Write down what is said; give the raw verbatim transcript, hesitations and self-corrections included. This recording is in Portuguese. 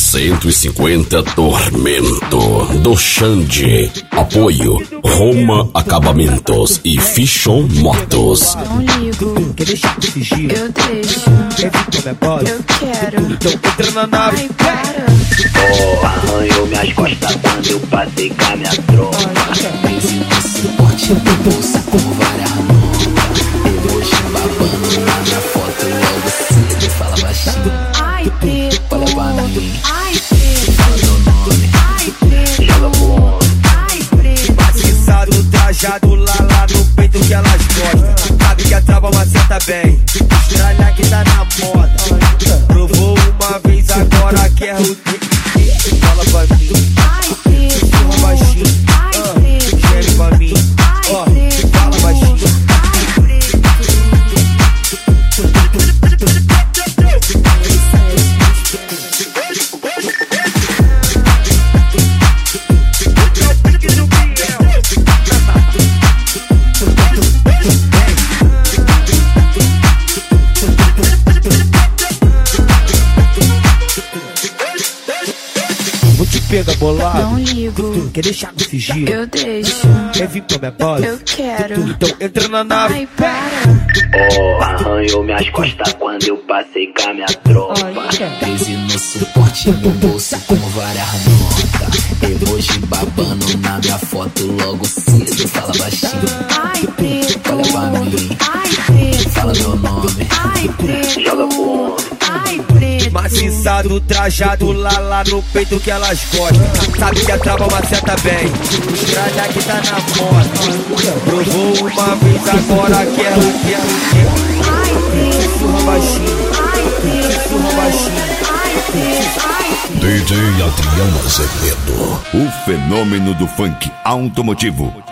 cento e cinquenta Tormento, do Xande. Apoio Roma Acabamentos e Fichon Motos. Não ligo, Quer deixar de fingir? eu deixo, Quer vir com a minha bola? eu quero. Então entra na nave. Ai, para. Oh, arranhou minhas costas quando eu passei com a minha tropa. Crise no suporte, bolsa com várias notas. Eu hoje babando na minha foto logo cedo. Fala baixinho, Ai, preto. olha pra mim. Ai, preto. Fala meu nome, Ai, preto. Joga pro homem. Ai, preto. Maciçado, trajado lá lá no peito que elas gostam. Sabe que a trava maceta bem. Estralha que tá na moda. Provou uma vez, agora quer o quê? Fala pra mim. Ai, preto. Fala baixinho. Ai, preto. Gere pra mim. Ai, Ó, preto. fala baixinho. Ai, preto. Vou te pegar bolado. Não ligo, Quer deixar de fingir? eu deixo, Quer vir pra minha bola? eu quero. Então entra na nave. Ai, para. Oh, arranhou minhas costas quando eu passei com a minha tropa. crise no suporte, meu bolso com várias notas. Eu hoje babando na minha foto logo cedo. Fala baixinho, Ai, preto. olha pra mim. Ai, preto. Fala meu nome, Ai, preto. Joga pro homem. Ai, preto. Maciçado, trajado lá lá no peito que elas gostam. Sabe que a trava maceta bem. Estrada que tá na moda. Provou uma vez, agora quer o quê? Ai, preto. Sussurra baixinho. Ai, preto. Sussurra baixinho. Ai, preto. Ai, D J Adriano Azevedo. O fenômeno do funk automotivo.